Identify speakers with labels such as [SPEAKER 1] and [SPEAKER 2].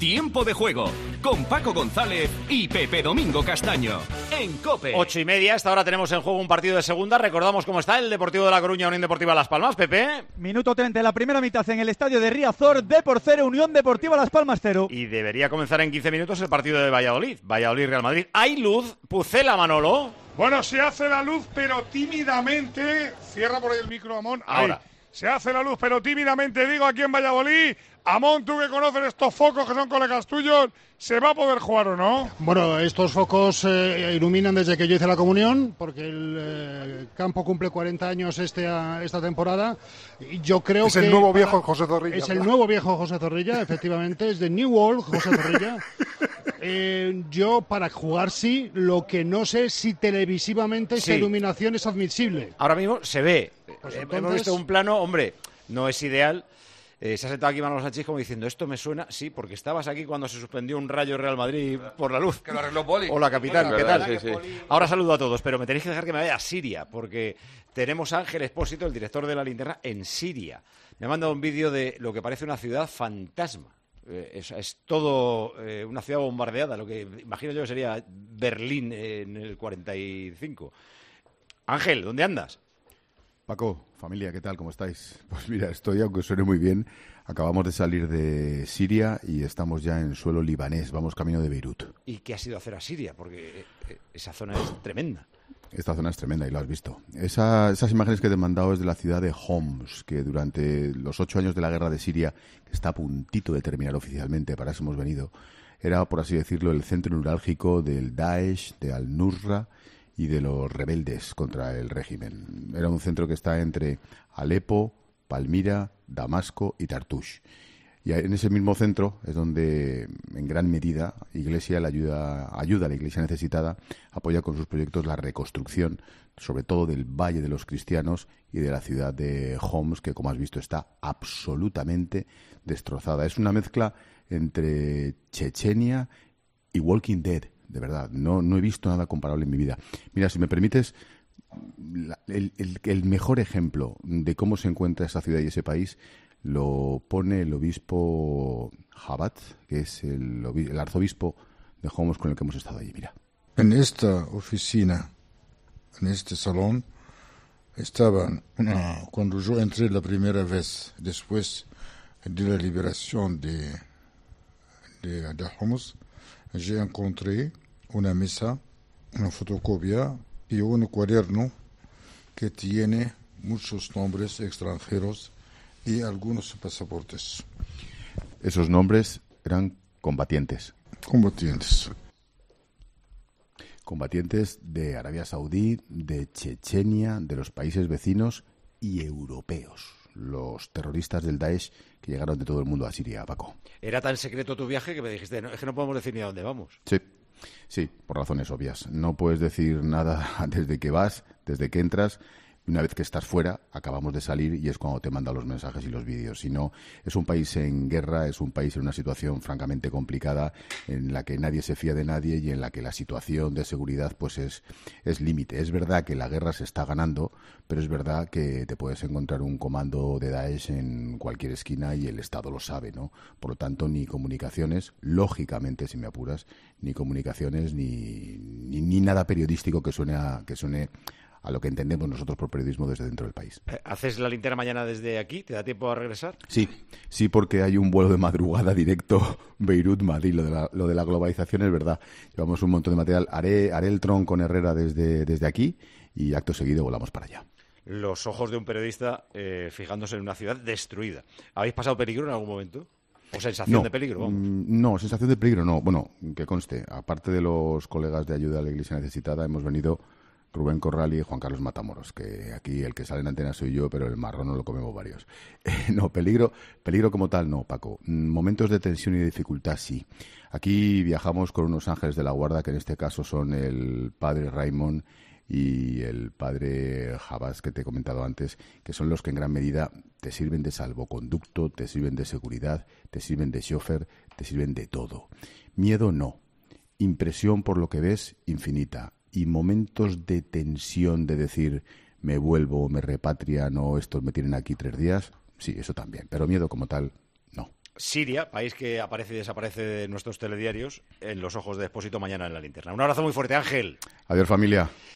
[SPEAKER 1] Tiempo de juego con Paco González y Pepe Domingo Castaño en COPE.
[SPEAKER 2] 8:30, hasta ahora tenemos en juego un partido de segunda. Recordamos cómo está el Deportivo de La Coruña, Unión Deportiva Las Palmas, Pepe.
[SPEAKER 3] Minuto 30 de la primera mitad en el estadio de Riazor, Depor 0, Unión Deportiva Las Palmas 0.
[SPEAKER 2] Y debería comenzar en 15 minutos el partido de Valladolid, Real Madrid. ¿Hay luz? Pucela, Manolo.
[SPEAKER 4] Bueno, se hace la luz, pero tímidamente. Cierra por ahí el micro, Amón.
[SPEAKER 2] Ahora.
[SPEAKER 4] Ahí. Se hace la luz, pero tímidamente, digo, aquí en Valladolid. Amón, tú que conoces estos focos que son colegas tuyos, ¿se va a poder jugar o no?
[SPEAKER 5] Bueno, estos focos iluminan desde que yo hice la comunión, porque el campo cumple 40 años esta temporada. Y yo creo
[SPEAKER 4] es el nuevo viejo José Zorrilla.
[SPEAKER 5] Es el nuevo viejo José Zorrilla, efectivamente, es de New World José Zorrilla. Yo, para jugar sí, lo que no sé si televisivamente esa iluminación es admisible.
[SPEAKER 2] Ahora mismo se ve.
[SPEAKER 5] Pues
[SPEAKER 2] Hemos visto un plano, hombre, no es ideal. Se ha sentado aquí Manolo Sánchez como diciendo, ¿esto me suena? Sí, porque estabas aquí cuando se suspendió un Rayo Real Madrid por la luz.
[SPEAKER 6] Que lo arregló Poli.
[SPEAKER 2] Hola, capitán, ¿qué tal?
[SPEAKER 6] Sí.
[SPEAKER 2] Ahora saludo a todos, pero me tenéis que dejar que me vaya a Siria, porque tenemos a Ángel Expósito, el director de La Linterna, en Siria. Me ha mandado un vídeo de lo que parece una ciudad fantasma. Es todo una ciudad bombardeada, lo que imagino yo que sería Berlín en el 45. Ángel, ¿dónde andas?
[SPEAKER 7] Paco, familia, ¿qué tal? ¿Cómo estáis? Pues mira, aunque suene muy bien, acabamos de salir de Siria y estamos ya en suelo libanés, vamos camino de Beirut.
[SPEAKER 2] ¿Y qué has ido a hacer a Siria? Porque esa zona es tremenda.
[SPEAKER 7] Esta zona es tremenda y lo has visto. Esas imágenes que te he mandado es de la ciudad de Homs, que durante los 8 años de la guerra de Siria, que está a puntito de terminar oficialmente, para eso hemos venido, era, por así decirlo, el centro neurálgico del Daesh, de Al-Nusra y de los rebeldes contra el régimen. Era un centro que está entre Alepo, Palmira, Damasco y Tartush. Y en ese mismo centro es donde, en gran medida, ayuda a la Iglesia necesitada, apoya con sus proyectos la reconstrucción, sobre todo del Valle de los Cristianos y de la ciudad de Homs, que, como has visto, está absolutamente destrozada. Es una mezcla entre Chechenia y Walking Dead. De verdad, no he visto nada comparable en mi vida. Mira, si me permites, el mejor ejemplo de cómo se encuentra esa ciudad y ese país lo pone el obispo Jabat, que es el arzobispo de Homs con el que hemos estado allí. Mira.
[SPEAKER 8] En esta oficina, en este salón, estaban, cuando yo entré la primera vez, después de la liberación de Homs, j'ai encontré una mesa, una fotocopia y un cuaderno que tiene muchos nombres extranjeros y algunos pasaportes.
[SPEAKER 7] Esos nombres eran combatientes. Combatientes de Arabia Saudí, de Chechenia, de los países vecinos y europeos. Los terroristas del Daesh que llegaron de todo el mundo a Siria, Paco.
[SPEAKER 2] Era tan secreto tu viaje que me dijiste, es que no podemos decir ni a dónde vamos.
[SPEAKER 7] Sí, por razones obvias. No puedes decir nada desde que vas, desde que entras. Una vez que estás fuera, acabamos de salir y es cuando te mandan los mensajes y los vídeos. Si no, es un país en guerra, es un país en una situación francamente complicada, en la que nadie se fía de nadie y en la que la situación de seguridad pues es límite. Es verdad que la guerra se está ganando, pero es verdad que te puedes encontrar un comando de Daesh en cualquier esquina y el Estado lo sabe, ¿no? Por lo tanto, ni comunicaciones, lógicamente, si me apuras, ni comunicaciones, ni nada periodístico que suene a lo que entendemos nosotros por periodismo desde dentro del país.
[SPEAKER 2] ¿Haces la linterna mañana desde aquí? ¿Te da tiempo a regresar?
[SPEAKER 7] Sí, porque hay un vuelo de madrugada directo Beirut-Madrid. Lo de la globalización es verdad. Llevamos un montón de material. Haré el tron con Herrera desde aquí y acto seguido volamos para allá.
[SPEAKER 2] Los ojos de un periodista fijándose en una ciudad destruida. ¿Habéis pasado peligro en algún momento? ¿O sensación de peligro? Vamos.
[SPEAKER 7] No, sensación de peligro no. Bueno, que conste, aparte de los colegas de ayuda a la Iglesia necesitada, hemos venido Rubén Corral y Juan Carlos Matamoros, que aquí el que sale en antena soy yo, pero el marrón no lo comemos varios. No, peligro como tal no, Paco. Momentos de tensión y de dificultad sí. Aquí viajamos con unos ángeles de la guarda, que en este caso son el padre Raymond y el padre Jabás, que te he comentado antes, que son los que en gran medida te sirven de salvoconducto, te sirven de seguridad, te sirven de chofer, te sirven de todo. Miedo no. Impresión por lo que ves, infinita. Y momentos de tensión de decir, me vuelvo, me repatrian o estos me tienen aquí 3 días, sí, eso también. Pero miedo como tal, no.
[SPEAKER 2] Siria, país que aparece y desaparece de nuestros telediarios, en los ojos de Expósito mañana en la linterna. Un abrazo muy fuerte, Ángel.
[SPEAKER 7] Adiós, familia.